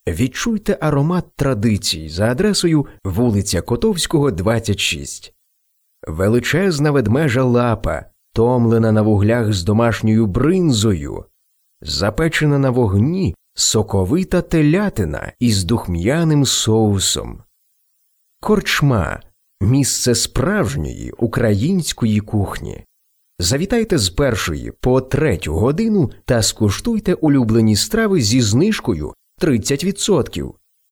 Відчуйте аромат традицій за адресою вулиця Котовського, 26. Величезна ведмежа лапа, томлена на вуглях з домашньою бринзою, запечена на вогні соковита телятина із духм'яним соусом. Корчма – місце справжньої української кухні. Завітайте з 1 по 3 годину та скуштуйте улюблені страви зі знижкою 30%.